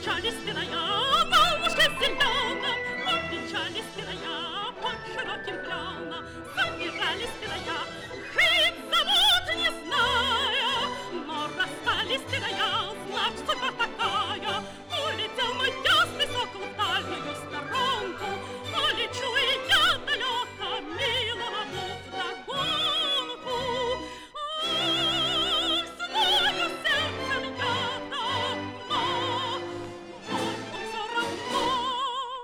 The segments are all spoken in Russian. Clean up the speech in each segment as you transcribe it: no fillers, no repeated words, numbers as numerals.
Помчались тыная по лужке зеленым, помчались тыная под широким кленом, собирались тыная, хоть зовут не зная, но расстались тыная, значит, судьба такая. Улетел мой ясный сокол в дальнюю сторонку, полечу и я далеко, милому вдогонку. Ах, знаю сердцем я давно, но всё равно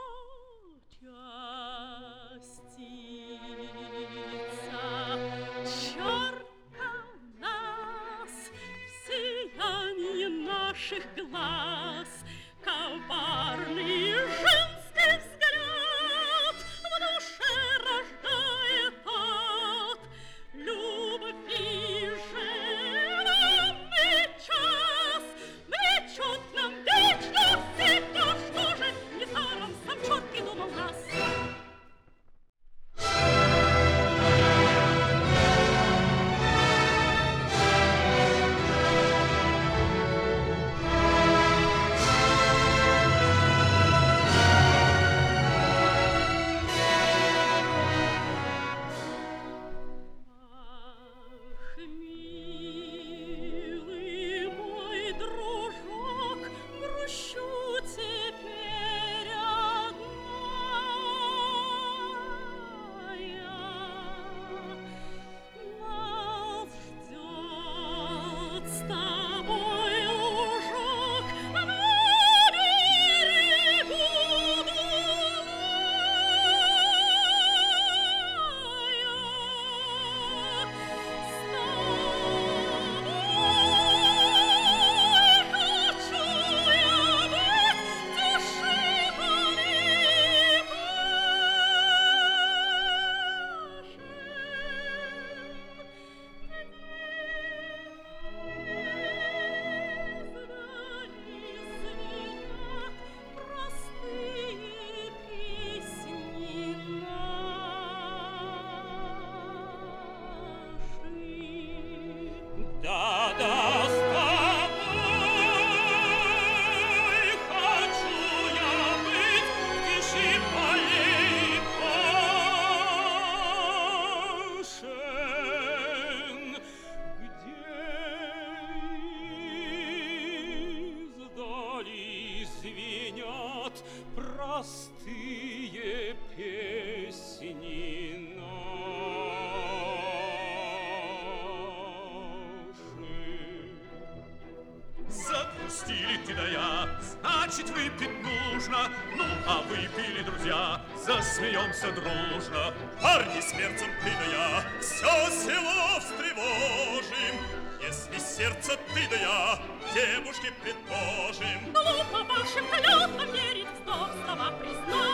частица чёрта нас в сиянии наших глаз. Коварный женский взгляд в душе рождает от любви женный час. Влечет нам вечно всегда, что же недаром сам черт придумал нас. Простые песни наши. Запустили ты да я, значит, выпить нужно. Ну, а выпили, друзья, засмеемся дружно. Парни с перцем ты да я, все село встревожим. Если сердце ты да я, девушке предположим. Глупо вашим клятвам верить, вздох слова признать.